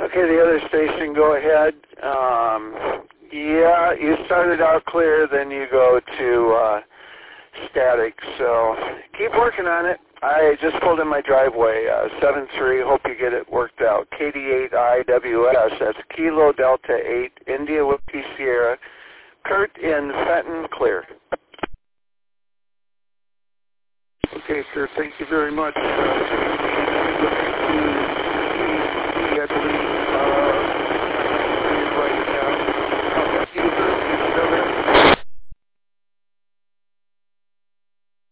Okay, the other station, go ahead. Yeah, you started out clear, then you go to static. So keep working on it. I just pulled in my driveway, 7-3. Hope you get it worked out. KD8IWS, that's Kilo Delta 8, India Whiskey Sierra. Kurt in Fenton, clear. Okay, sir. Thank you very much.